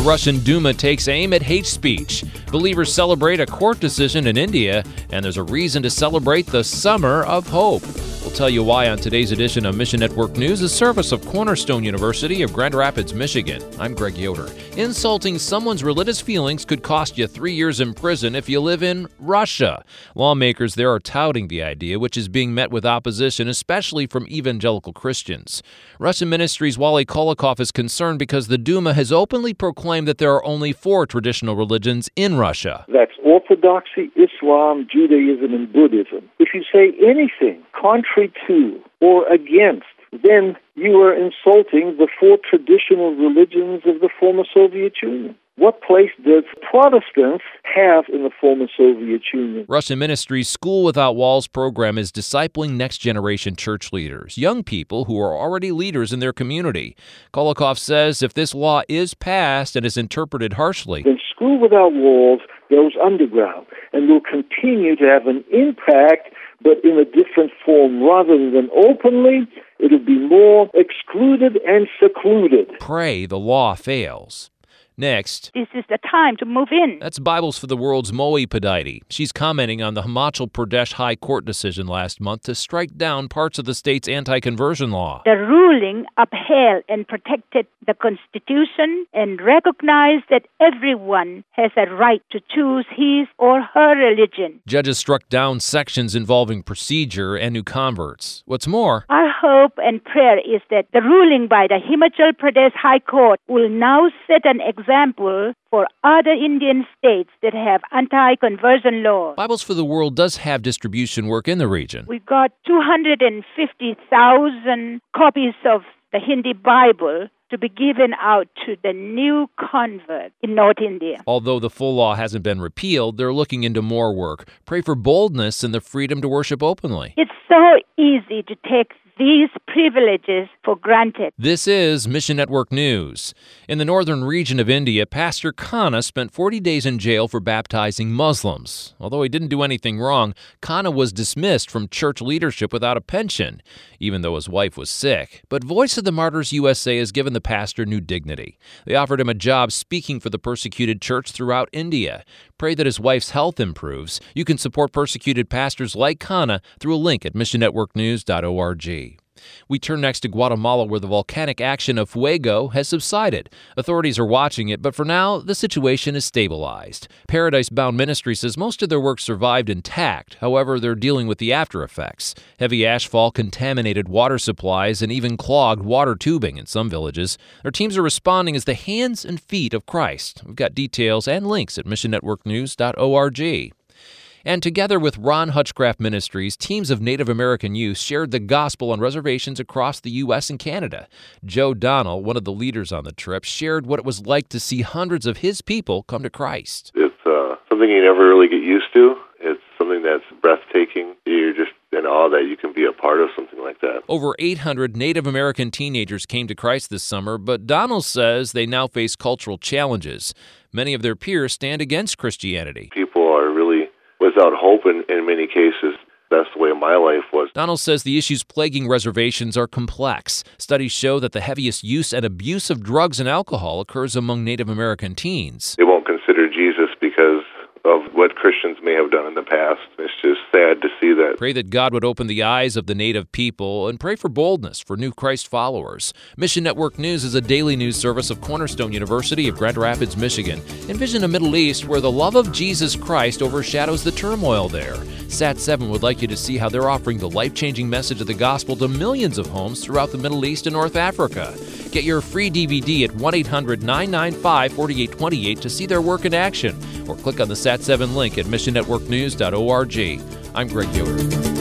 Russian Duma takes aim at hate speech. Believers celebrate a court decision in India, and there's a reason to celebrate the Summer of Hope. We'll tell you why on today's edition of Mission Network News, a service of Cornerstone University of Grand Rapids, Michigan. I'm Greg Yoder. Insulting someone's religious feelings could cost you 3 years in prison if you live in Russia. Lawmakers there are touting the idea, which is being met with opposition, especially from evangelical Christians. Russian Ministry's Wally Kolokov is concerned because the Duma has openly proclaimed that there are only 4 traditional religions in Russia. That's Orthodoxy, Islam, Judaism, and Buddhism. If you say anything contrary to or against, then you are insulting the 4 traditional religions of the former Soviet Union. What place does Protestants have in the former Soviet Union? Russian Ministry's School Without Walls program is discipling next-generation church leaders, young people who are already leaders in their community. Kolokov says if this law is passed and is interpreted harshly, then School Without Walls goes underground and will continue to have an impact, but in a different form. Rather than openly, it'll be more excluded and secluded. Pray the law fails. Next. This is the time to move in. That's Bibles for the World's Moe Padaiti. She's commenting on the Himachal Pradesh High Court decision last month to strike down parts of the state's anti-conversion law. The ruling upheld and protected the Constitution and recognized that everyone has a right to choose his or her religion. Judges struck down sections involving procedure and new converts. What's more, our hope and prayer is that the ruling by the Himachal Pradesh High Court will now set an example for other Indian states that have anti-conversion laws. Bibles for the World does have distribution work in the region. We've got 250,000 copies of the Hindi Bible to be given out to the new convert in North India. Although the full law hasn't been repealed, they're looking into more work. Pray for boldness and the freedom to worship openly. It's so easy to take these privileges for granted. This is Mission Network News. In the northern region of India, Pastor Khanna spent 40 days in jail for baptizing Muslims. Although he didn't do anything wrong, Khanna was dismissed from church leadership without a pension, even though his wife was sick. But Voice of the Martyrs USA has given the pastor new dignity. They offered him a job speaking for the persecuted church throughout India. Pray that his wife's health improves. You can support persecuted pastors like Khanna through a link at missionnetworknews.org. We turn next to Guatemala, where the volcanic action of Fuego has subsided. Authorities are watching it, but for now, the situation is stabilized. Paradise Bound Ministry says most of their work survived intact. However, they're dealing with the after effects. Heavy ashfall contaminated water supplies and even clogged water tubing in some villages. Their teams are responding as the hands and feet of Christ. We've got details and links at missionnetworknews.org. And together with Ron Hutchcraft Ministries, teams of Native American youth shared the gospel on reservations across the U.S. and Canada. Joe Donnell, one of the leaders on the trip, shared what it was like to see hundreds of his people come to Christ. It's something you never really get used to. It's something that's breathtaking. You're just in awe that you can be a part of something like that. Over 800 Native American teenagers came to Christ this summer, but Donnell says they now face cultural challenges. Many of their peers stand against Christianity. People are really without hope in many cases. That's the way my life was. Donald says the issues plaguing reservations are complex. Studies show that the heaviest use and abuse of drugs and alcohol occurs among Native American teens. They won't consider Jesus because of what Christians may have done in the past. It's just sad to see that. Pray that God would open the eyes of the Native people and pray for boldness for new Christ followers. Mission Network News is a daily news service of Cornerstone University of Grand Rapids, Michigan. Envision a Middle East where the love of Jesus Christ overshadows the turmoil there. Sat7 would like you to see how they're offering the life-changing message of the gospel to millions of homes throughout the Middle East and North Africa. Get your free DVD at 1-800-995-4828 to see their work in action, or click on the Sat7 link at missionnetworknews.org. I'm Greg Yoder.